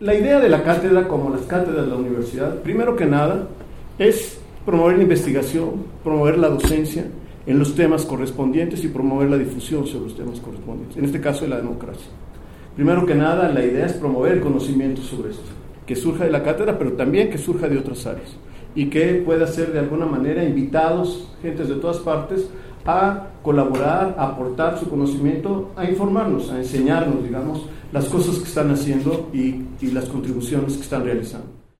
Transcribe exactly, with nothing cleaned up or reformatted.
la idea de la cátedra, como las cátedras de la universidad, primero que nada, es promover la investigación, promover la docencia en los temas correspondientes y promover la difusión sobre los temas correspondientes, en este caso de la democracia. Primero que nada, la idea es promover el conocimiento sobre esto, que surja de la cátedra, pero también que surja de otras áreas, y que pueda ser de alguna manera invitados, gentes de todas partes, a colaborar, a aportar su conocimiento, a informarnos, a enseñarnos, digamos, las cosas que están haciendo y, y las contribuciones que están realizando.